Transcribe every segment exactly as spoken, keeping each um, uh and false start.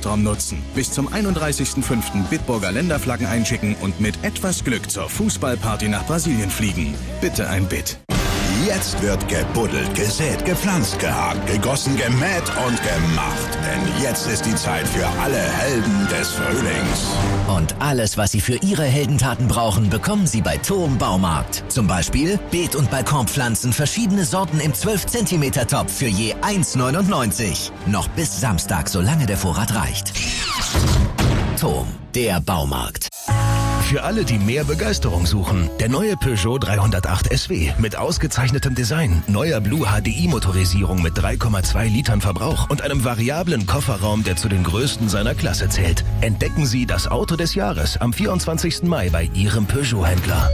Luftraum nutzen. Bis zum einunddreißigsten fünften Bitburger Länderflaggen einschicken und mit etwas Glück zur Fußballparty nach Brasilien fliegen. Bitte ein Bit. Jetzt wird gebuddelt, gesät, gepflanzt, gehakt, gegossen, gemäht und gemacht. Denn jetzt ist die Zeit für alle Helden des Frühlings. Und alles, was Sie für Ihre Heldentaten brauchen, bekommen Sie bei Thom Baumarkt. Zum Beispiel Beet- und Balkonpflanzen, verschiedene Sorten im zwölf Zentimeter Topf für je eins neunundneunzig. Noch bis Samstag, solange der Vorrat reicht. Thom, der Baumarkt. Für alle, die mehr Begeisterung suchen, der neue Peugeot dreihundertacht S W mit ausgezeichnetem Design, neuer Blue H D I-Motorisierung mit drei Komma zwei Litern Verbrauch und einem variablen Kofferraum, der zu den größten seiner Klasse zählt. Entdecken Sie das Auto des Jahres am vierundzwanzigsten Mai bei Ihrem Peugeot-Händler.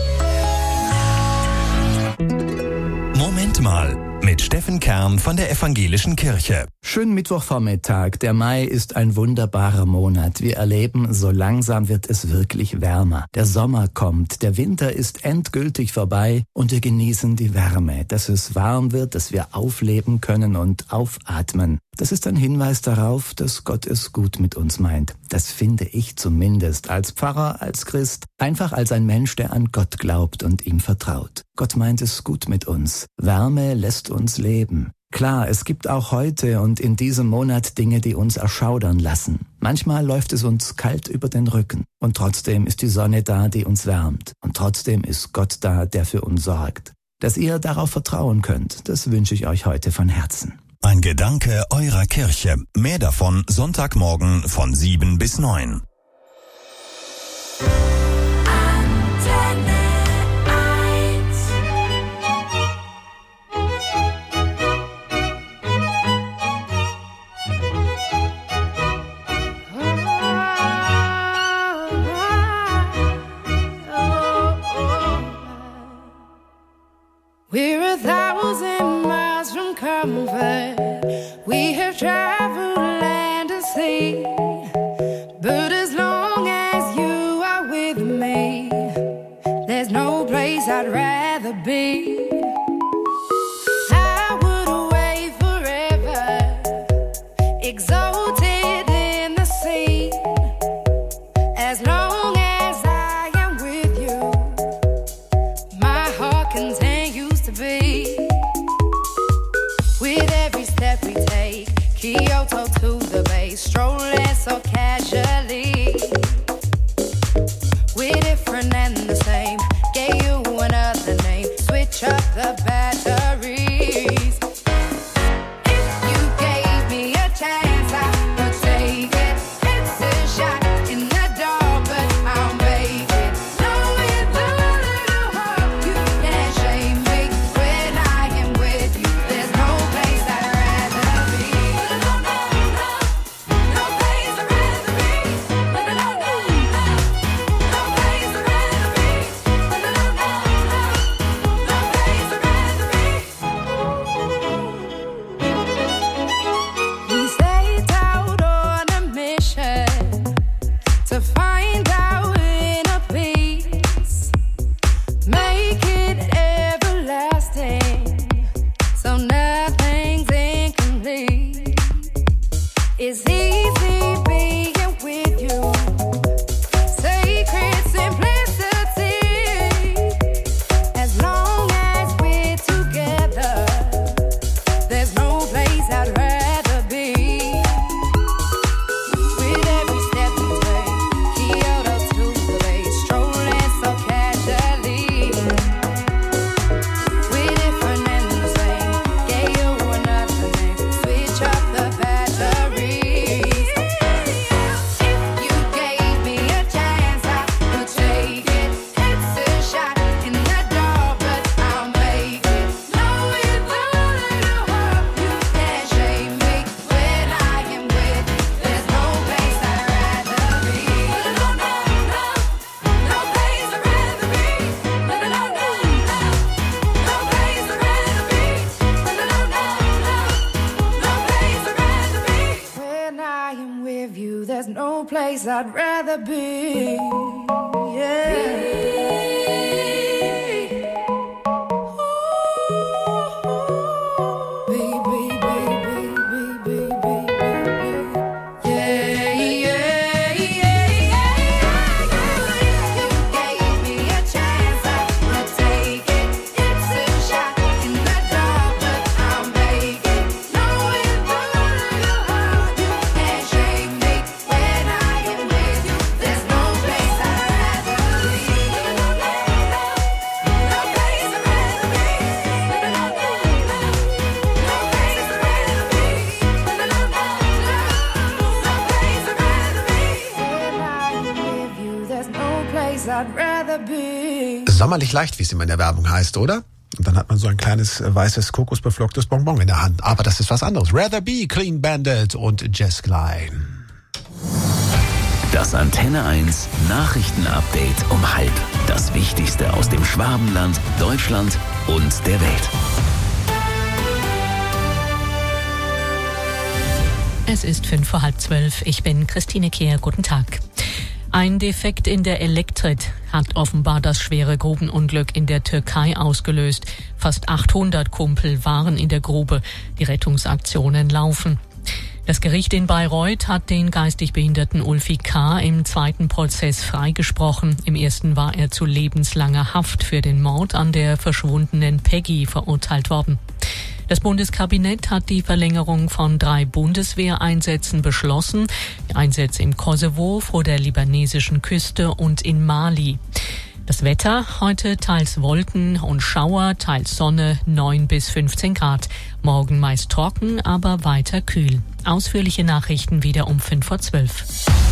Moment mal, mit Steffen Kern von der Evangelischen Kirche. Schönen Mittwochvormittag. Der Mai ist ein wunderbarer Monat. Wir erleben, so langsam wird es wirklich wärmer. Der Sommer kommt, der Winter ist endgültig vorbei und wir genießen die Wärme, dass es warm wird, dass wir aufleben können und aufatmen. Das ist ein Hinweis darauf, dass Gott es gut mit uns meint. Das finde ich zumindest als Pfarrer, als Christ, einfach als ein Mensch, der an Gott glaubt und ihm vertraut. Gott meint es gut mit uns. Wärme lässt uns leben. Klar, es gibt auch heute und in diesem Monat Dinge, die uns erschaudern lassen. Manchmal läuft es uns kalt über den Rücken. Und trotzdem ist die Sonne da, die uns wärmt. Und trotzdem ist Gott da, der für uns sorgt. Dass ihr darauf vertrauen könnt, das wünsche ich euch heute von Herzen. Ein Gedanke eurer Kirche. Mehr davon Sonntagmorgen von sieben bis neun. We're a thousand miles from comfort. We have traveled land and sea. But as long as you are with me, there's no place I'd rather be. I would away forever, exalted in the sea. As long as I am with you, my heart continues to be. With every step we take, Kyoto to the bay, strolling so casually. We're different and the same, gave you another name, switch up the batteries. If you gave me a chance, I would take it. It's a shot in the dark, but I'll make it. Knowing the little hope you can't shame me. When I am with you, there's no place I'd rather be. No, no, no, no place I'd rather be. No, no, no, no, no place I'd rather be. No, no, no, no, no place I'd rather be. We set out on a mission to find our inner peace, make it everlasting, so nothing's incomplete. It's easy being with you, sacred simplicity. As long as we're together, there's no place I'd rather be. With every step we take, Kyoto to the bay, strolling so casually. We're different and the same, gave you another name, switch up the batteries. If you gave me a chance, I would take it. It's a shot in the dark, but I'll make it. Knowing the little hope you can't shame me. When I am with you, there's no place I'd rather be. No, no, no, no place I'd rather be. No, no, no, no, no place I'd rather be. No, no, no, no, no place I'd rather be. When I am with you, there's no place I'd rather be. Yeah. Be, be, be, be, be, be, be, be, be. Yeah. I'd rather be. Sommerlich leicht, wie es immer in der Werbung heißt, oder? Und dann hat man so ein kleines äh, weißes kokosbeflocktes Bonbon in der Hand. Aber das ist was anderes. Rather Be, Clean Bandit und Jess Klein. Das Antenne eins Nachrichtenupdate um halb. Das Wichtigste aus dem Schwabenland, Deutschland und der Welt. Es ist fünf vor halb zwölf. Ich bin Christine Kehr. Guten Tag. Ein Defekt in der Elektrit hat offenbar das schwere Grubenunglück in der Türkei ausgelöst. Fast achthundert Kumpel waren in der Grube. Die Rettungsaktionen laufen. Das Gericht in Bayreuth hat den geistig behinderten Ulfi K. im zweiten Prozess freigesprochen. Im ersten war er zu lebenslanger Haft für den Mord an der verschwundenen Peggy verurteilt worden. Das Bundeskabinett hat die Verlängerung von drei Bundeswehreinsätzen beschlossen. Die Einsätze im Kosovo, vor der libanesischen Küste und in Mali. Das Wetter, heute teils Wolken und Schauer, teils Sonne, neun bis fünfzehn Grad. Morgen meist trocken, aber weiter kühl. Ausführliche Nachrichten wieder um fünf vor zwölf.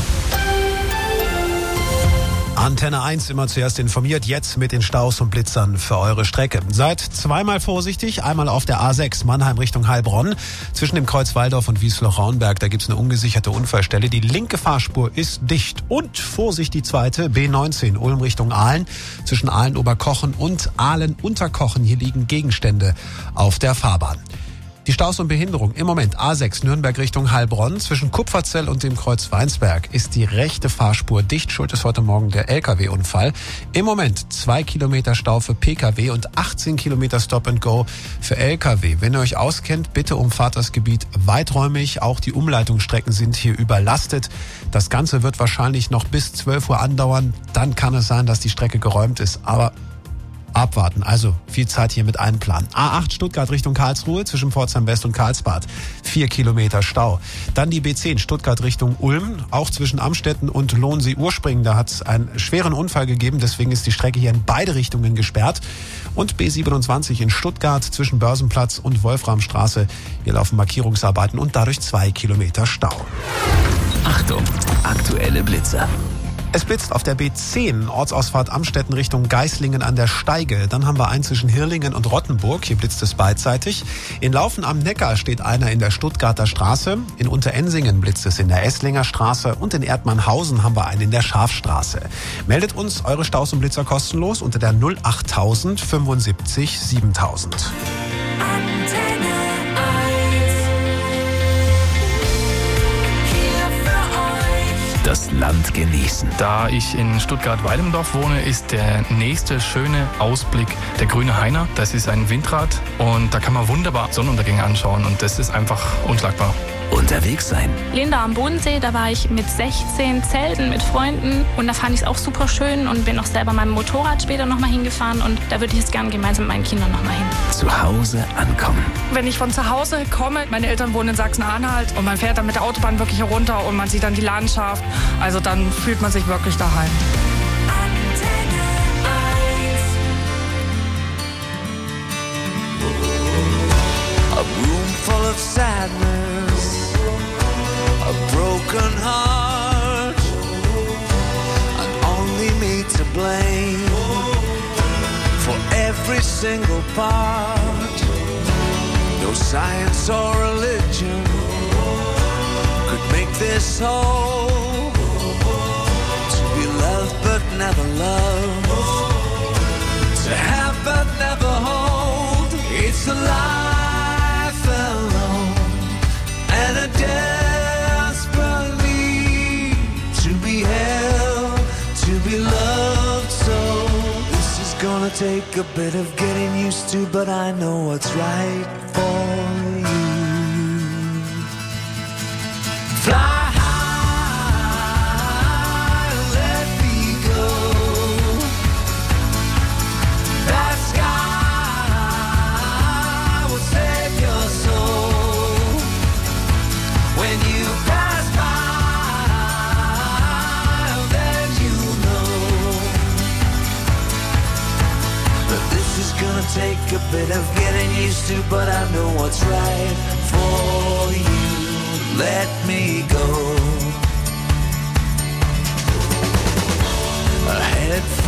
Antenne eins immer zuerst informiert, jetzt mit den Staus und Blitzern für eure Strecke. Seid zweimal vorsichtig, einmal auf der A sechs Mannheim Richtung Heilbronn. Zwischen dem Kreuz Walldorf und Wiesloch-Raunberg, da gibt's eine ungesicherte Unfallstelle. Die linke Fahrspur ist dicht. Und Vorsicht, die zweite, B neunzehn Ulm Richtung Aalen. Zwischen Aalen-Oberkochen und Aalen-Unterkochen, hier liegen Gegenstände auf der Fahrbahn. Die Staus und Behinderung im Moment A sechs Nürnberg Richtung Heilbronn. Zwischen Kupferzell und dem Kreuz Weinsberg ist die rechte Fahrspur dicht. Schuld ist heute Morgen der L K W-Unfall. Im Moment zwei Kilometer Stau für P K W und achtzehn Kilometer Stop and Go für L K W. Wenn ihr euch auskennt, bitte umfahrt das Gebiet weiträumig. Auch die Umleitungsstrecken sind hier überlastet. Das Ganze wird wahrscheinlich noch bis zwölf Uhr andauern. Dann kann es sein, dass die Strecke geräumt ist. Aber abwarten, also viel Zeit hier mit einplanen. A acht Stuttgart Richtung Karlsruhe zwischen Pforzheim West und Karlsbad. Vier Kilometer Stau. Dann die B zehn Stuttgart Richtung Ulm, auch zwischen Amstetten und Lohnsee-Urspringen. Da hat es einen schweren Unfall gegeben, deswegen ist die Strecke hier in beide Richtungen gesperrt. Und B siebenundzwanzig in Stuttgart zwischen Börsenplatz und Wolframstraße. Hier laufen Markierungsarbeiten und dadurch zwei Kilometer Stau. Achtung, aktuelle Blitzer. Es blitzt auf der B zehn, Ortsausfahrt Amstetten Richtung Geislingen an der Steige. Dann haben wir einen zwischen Hirlingen und Rottenburg. Hier blitzt es beidseitig. In Laufen am Neckar steht einer in der Stuttgarter Straße. In Unterensingen blitzt es in der Esslinger Straße. Und in Erdmannhausen haben wir einen in der Schafstraße. Meldet uns eure Staus und Blitzer kostenlos unter der null achttausend fünfundsiebzig siebentausend. Das Land genießen. Da ich in Stuttgart-Weilendorf wohne, ist der nächste schöne Ausblick der Grüne Heiner. Das ist ein Windrad und da kann man wunderbar Sonnenuntergänge anschauen und das ist einfach unschlagbar. Unterwegs sein. Linda am Bodensee, da war ich mit sechzehn Zelten mit Freunden und da fand ich es auch super schön und bin auch selber mit meinem Motorrad später nochmal hingefahren und da würde ich jetzt gerne gemeinsam mit meinen Kindern nochmal hin. Zu Hause ankommen. Wenn ich von zu Hause komme, meine Eltern wohnen in Sachsen-Anhalt und man fährt dann mit der Autobahn wirklich herunter und man sieht dann die Landschaft, also dann fühlt man sich wirklich daheim. A room full of sadness, a broken heart, and only me to blame for every single part. No science or religion could make this whole. To be loved but never loved, to have but never hold. It's a life alone and a desperate need to be held, to be loved. So this is gonna take a bit of getting used to, but I know what's right for you. Fly. Take a bit of getting used to, but I know what's right for you. Let me go. A head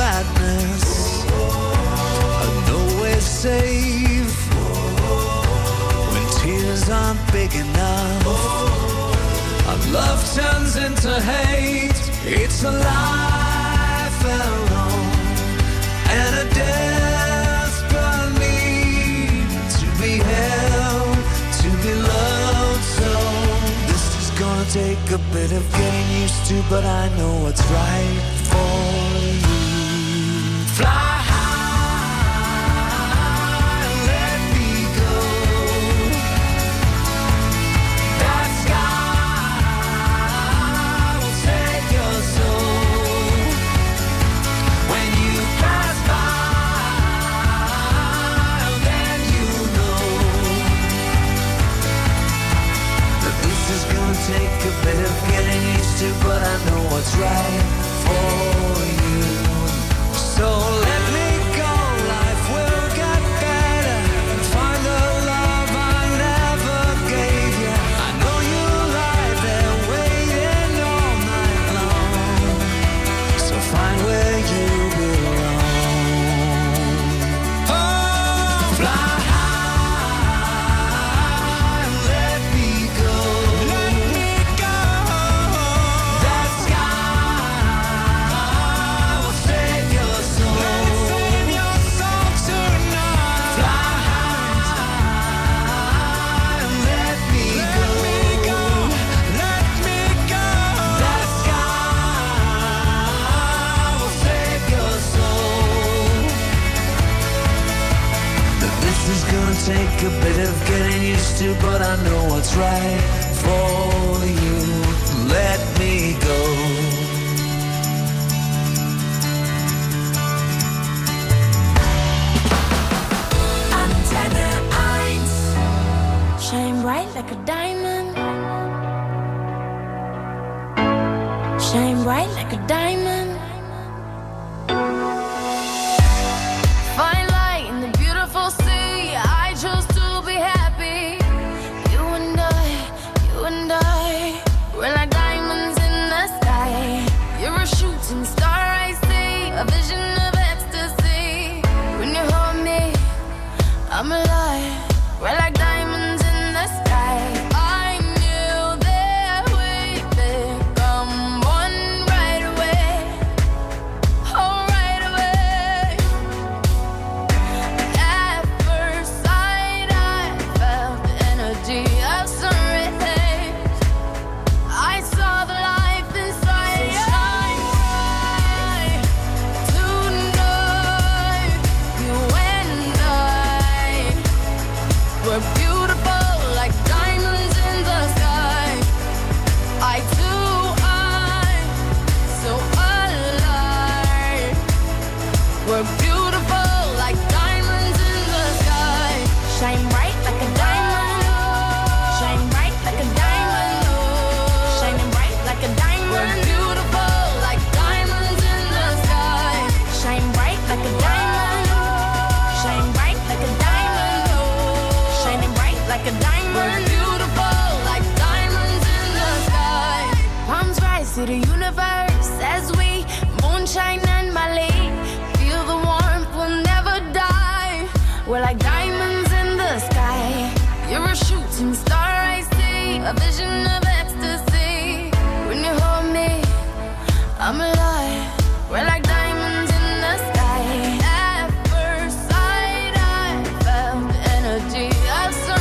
madness. I know we're safe when tears aren't big enough. Our love turns into hate. It's a life alone and a desperate need to be held, to be loved. So this is gonna take a bit of getting used to, but I know what's right for you. Fly take a bit of getting used to, but I know what's right for you. So let me go, life will get better. Find the love I never gave you. I know you lie there waiting all night long. So find where you belong. Oh, fly. Take a bit of getting used to, but I know what's right for you. Let me go. Antenne eins. Shine bright like a diamond. Shine bright like a diamond. Fine light in the beautiful sea. We're like diamonds in the sky. You're a shooting star, I see. A vision of ecstasy. When you hold me, I'm alive. We're like diamonds in the sky. I knew that we'd become one right away. Oh, right away. At first sight, I felt the energy of sun. We're beautiful like diamonds in the sky. I do, I so alive. We're beautiful like diamonds in the sky. Shine bright like a diamond. Shine bright like a diamond. Shining bright like a diamond. We're beautiful like diamonds in the sky. Shine bright like a diamond. Shine bright like a diamond. Like a diamond. We're beautiful like diamonds in the sky. Palms rise to the universe as we moonshine and Mali. Feel the warmth, we'll never die. We're like diamonds in the sky. You're a shooting star, I see. A vision of ecstasy. When you hold me, I'm alive. We're like diamonds in the sky. At first sight, I felt the energy of sun.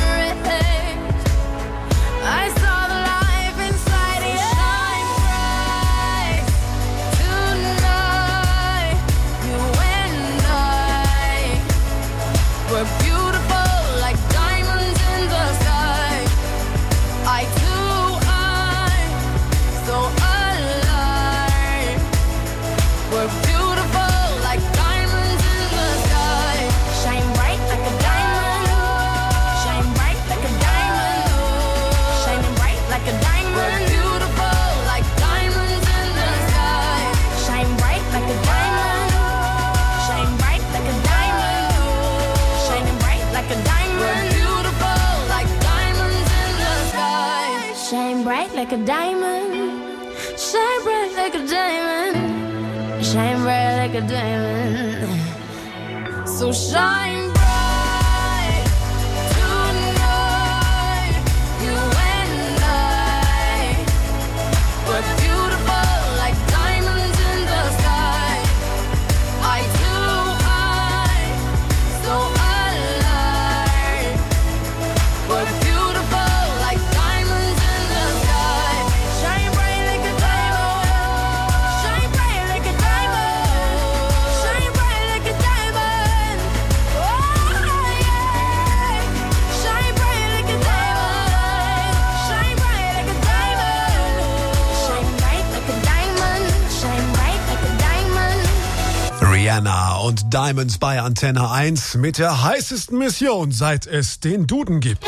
I saw the life inside you. Shine bright tonight. You and I. We're beautiful like diamonds in the sky. I do, I so alive. We're beautiful like diamonds in the sky. Shine bright like a diamond. Shine bright like a diamond. Like a diamond. We're beautiful like diamonds in the sky. Shine bright like a diamond. Shine bright like a diamond. Shining bright like a diamond. We're beautiful like diamonds in the sky. Shine bright like a diamond. Shine bright like a diamond. shine bright like a diamond. So shine bright tonight, you and I. We're beautiful like diamonds in the sky. Eye to eye, so alive. We're beautiful like diamonds in the sky. Shine bright like a diamond. Shine bright like a diamond. Shine bright like a diamond. Oh yeah. Shine bright like a diamond. Shine bright like a diamond. Shine bright like a diamond. Shine bright like a diamond. Rihanna und Diamonds bei Antenne eins mit der heißesten Mission, seit es den Duden gibt.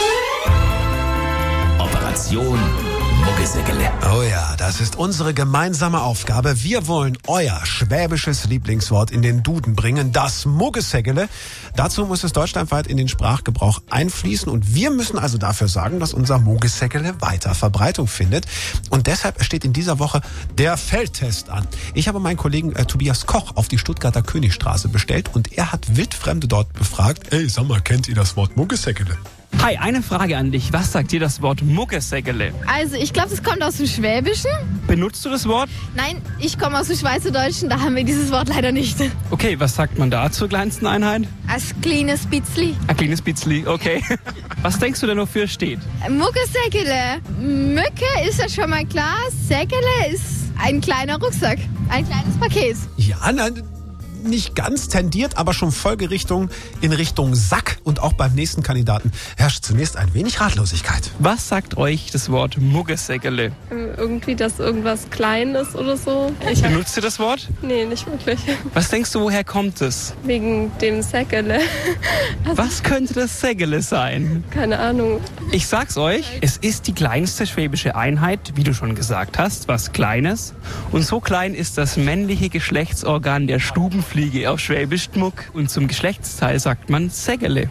Operation Muggesäckele. Oh ja, das ist unsere gemeinsame Aufgabe. Wir wollen euer schwäbisches Lieblingswort in den Duden bringen, das Muggesäckele. Dazu muss es deutschlandweit in den Sprachgebrauch einfließen und wir müssen also dafür sorgen, dass unser Muggesäckele weiter Verbreitung findet. Und deshalb steht in dieser Woche der Feldtest an. Ich habe meinen Kollegen äh, Tobias Koch auf die Stuttgarter Königstraße bestellt und er hat Wildfremde dort befragt. Ey, sag mal, kennt ihr das Wort Muggesäckele? Hi, eine Frage an dich. Was sagt dir das Wort Muggesäckele? Also, ich glaube, das kommt aus dem Schwäbischen. Benutzt du das Wort? Nein, ich komme aus dem Schweizerdeutschen, da haben wir dieses Wort leider nicht. Okay, was sagt man da zur kleinsten Einheit? Als kleines Bitzli. Ein kleines Bitzli, okay. Was denkst du denn, wofür es steht? Muggesäckele. Mücke ist ja schon mal klar. Säckele ist ein kleiner Rucksack. Ein kleines Paket. Ja, nein, nicht ganz tendiert, aber schon Folgerichtung in Richtung Sack. Und auch beim nächsten Kandidaten herrscht zunächst ein wenig Ratlosigkeit. Was sagt euch das Wort Muggesäckele? Irgendwie, dass irgendwas klein ist oder so. Ich Benutzt ihr das Wort? Nee, nicht wirklich. Was denkst du, woher kommt es? Wegen dem Säckele. Was könnte das Säckele sein? Keine Ahnung. Ich sag's euch, es ist die kleinste schwäbische Einheit, wie du schon gesagt hast, was Kleines. Und so klein ist das männliche Geschlechtsorgan der Stubenfliege auf Schwäbisch Muck. Und zum Geschlechtsteil sagt man Säckele.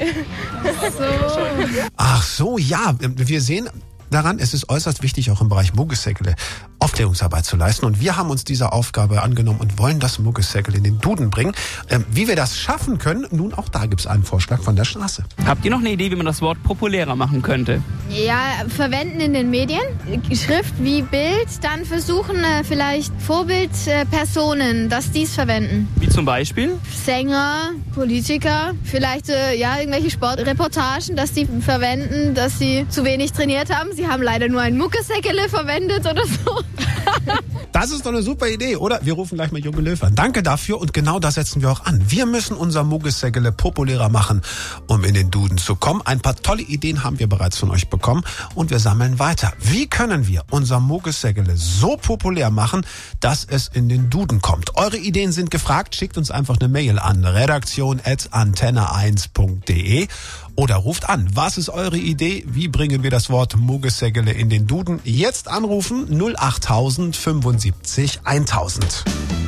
So. Ach so, ja, wir sehen daran, es ist äußerst wichtig, auch im Bereich Muggesäckele Aufklärungsarbeit zu leisten. Und wir haben uns dieser Aufgabe angenommen und wollen das Muggesäckele in den Duden bringen. Ähm, wie wir das schaffen können, nun auch da gibt's einen Vorschlag von der Straße. Habt ihr noch eine Idee, wie man das Wort populärer machen könnte? Ja, verwenden in den Medien. Schrift wie Bild, dann versuchen äh, vielleicht Vorbildpersonen, dass dies verwenden. Wie zum Beispiel? Sänger, Politiker, vielleicht äh, ja irgendwelche Sportreportagen, dass die verwenden, dass sie zu wenig trainiert haben. Sie haben leider nur ein Muggesäckele verwendet oder so. Das ist doch eine super Idee, oder? Wir rufen gleich mal Junge Löw an. Danke dafür und genau das setzen wir auch an. Wir müssen unser Muggesäckele populärer machen, um in den Duden zu kommen. Ein paar tolle Ideen haben wir bereits von euch bekommen und wir sammeln weiter. Wie können wir unser Muggesäckele so populär machen, dass es in den Duden kommt? Eure Ideen sind gefragt. Schickt uns einfach eine Mail an redaktion at antenne eins punkt de oder ruft an. Was ist eure Idee? Wie bringen wir das Wort Muggesäckele in den Duden? Jetzt anrufen null achttausend fünfundsiebzig eintausend.